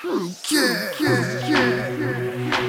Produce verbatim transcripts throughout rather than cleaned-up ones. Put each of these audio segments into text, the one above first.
Yeah, yeah, yeah.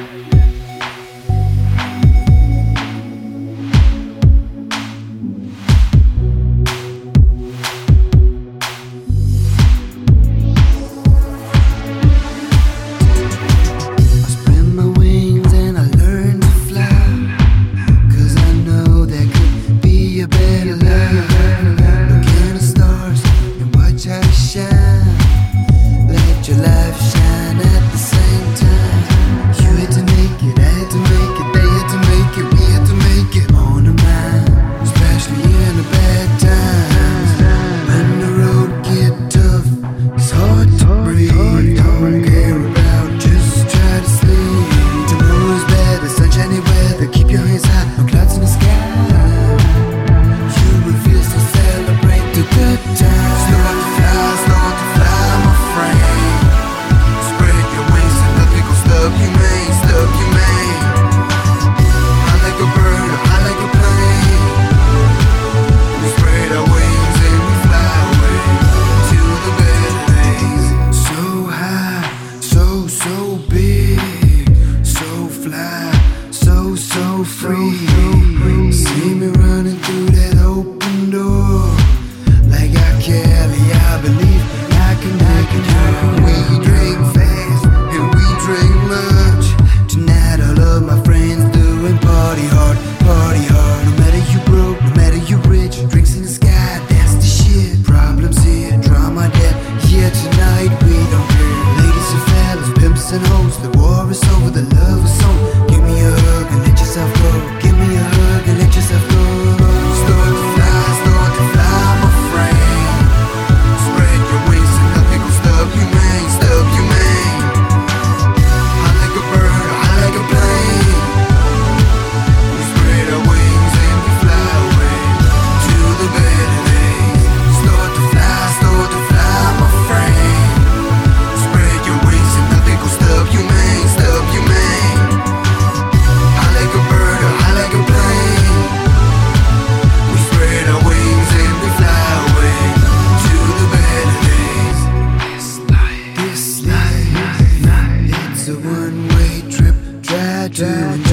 Your life shine at the same time. You had to make it, I had to make it, they had to make it, we had to make it on the mind, especially in the bad times. When the road get tough, it's hard to breathe. Don't care about, just try to sleep. Tomorrow's better, sunshiny weather, keep your hands high, no clouds in the sky. You refuse to celebrate the good times. Start to fly, start to fly, my friend. Stuck you made, stuck you made. High like a bird, high like a plane. We spread our wings and we fly away to the better days. So high, so, so big, so fly, so, so free. See me running through that open door. Like I Kelly, I believe I can make it through. We drink fast and we drink much. Tonight all of my friends doing party hard, party hard. No matter you broke, no matter you rich, drinks in the sky, that's the shit. Problems here, drama there, yeah, tonight we don't care. Ladies and fellas, pimps and hoes, the war is over, the love is on. Give me a hug and let yourself go. Give me a hug and let yourself go. Start to fly, start to fly, my friend. Spread your wings and nothing will stop you, man, stop you, man. It's a one-way trip, try to enjoy.